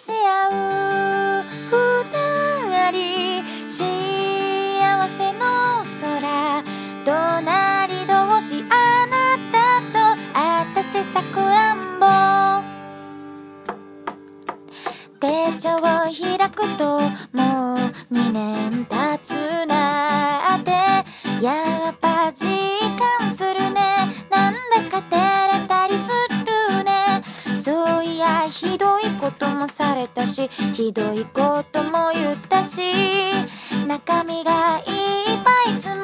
し合う二人、幸せの空隣同士、あなたと私さくらんぼ。手帳を開くともう2年経つなって、やっぱ実感するね。なんだか照れたりするね。そういやひどいこともされたし、ひどいことも言ったし、中身がいっぱい詰ま